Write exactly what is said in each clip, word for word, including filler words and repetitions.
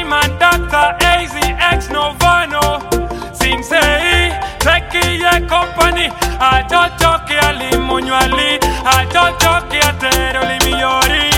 man doctor A Z X Novano. Sing say, take your company. I don't talk ya limonwali. I don't talk ya teroli miori.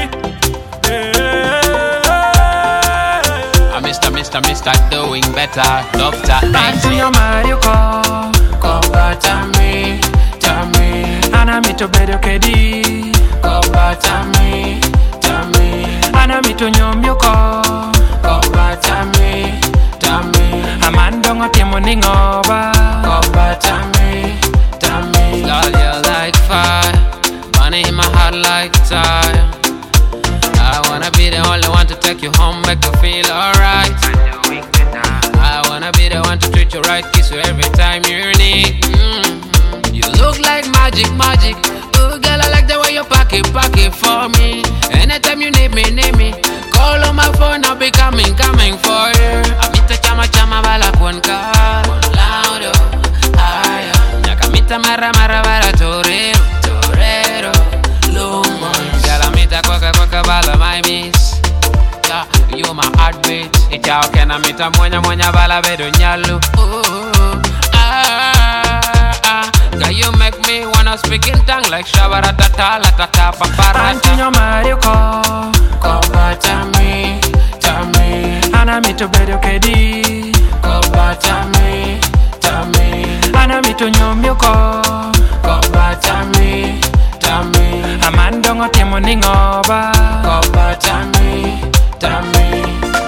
Mister, Mister, Mister doing better, Doctor Anti yo Mario ko, ko batami, tami. Ana mito bedo kedi, ko batami, tami. Ana mito nyomyo ko, ko batami, tami. Amandongo temo ningoba, ko batami, tami. Girl, you're like fire, money in my heart like tire. I wanna be the only one to take you home, make you feel alright. I wanna be the one to treat you right, kiss you every time you need. Mm-hmm. You look like magic, magic. Oh girl, I like the way you pack it, pack it for me. Anytime you need me, need me. Call on my phone, I'll be coming, coming for you. Amita chama chama bala kuanka, loudo, higher. Nyakamita mara mara bala torero, torero, lumon. Girl, amita kwaka kwaka bala my miss. Yeah, you my heartbeat. Ichao kena mita mwanya mwanya bala bedo nyalu. Ooh, ah, ah. Girl, you make me wanna speak in tongue like shabaratata, latata, paparata. Antinyo Mario ko, ko batami, tami. Ana mito bedo kedi, ko batami, tami. Ana mito nyomyo ko, ko batami, tami. Amandongo temo ningoba, ko batami, tami.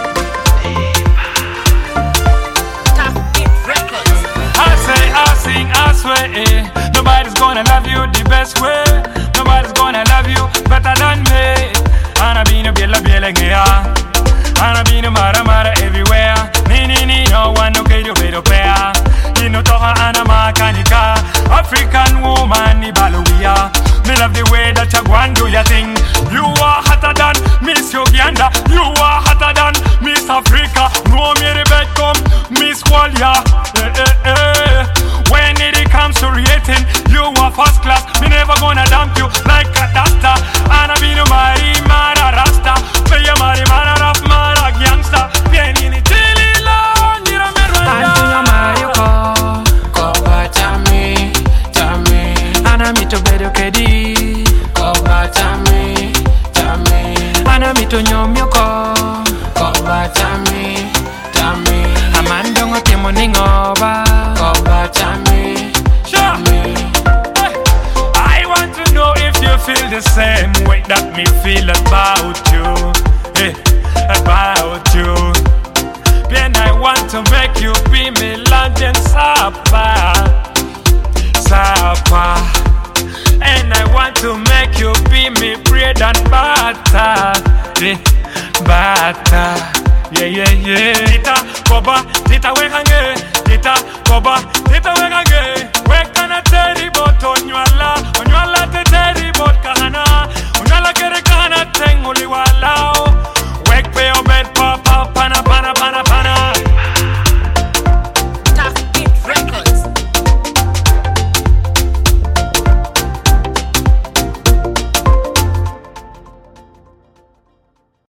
I say, I sing, I swear, eh. Nobody's gonna love you the best way. Nobody's gonna love you better than me. Ana bino biela biela ngea. Ana bino mara mara everywhere. Ni ni ni no one no kedo bedo pea. You know toha ana makanika. African woman ni baluia. Me love the way that you go and do your thing. You are hotter than Miss Uganda. You are hotter than Miss Africa. No me the bed come Miss Walia. Eh, eh, eh. When it comes to rating, you are first class. Me never gonna dump you like a dasta. Ana bino mari mara rasta. Pay your mari mara rap mara gangsta. Pieni ni chili la nira merwanda. Antinyo Mario ko, ko batami, tami. Ana mito bedo kedi, ko batami, tami. Ana mito nyomyo ko, ko batami, tami. Amandongo temo ningoba, ko batami, tami. I want to know if you feel the same way that me feel about you, hey, about you. Then I want to make you be me London Sapa, Sapa. And I want to make you be me bread and butter, eh, butter. Yeah, yeah, yeah. Tita, koba, tita wekange, tita, koba, tita wekange.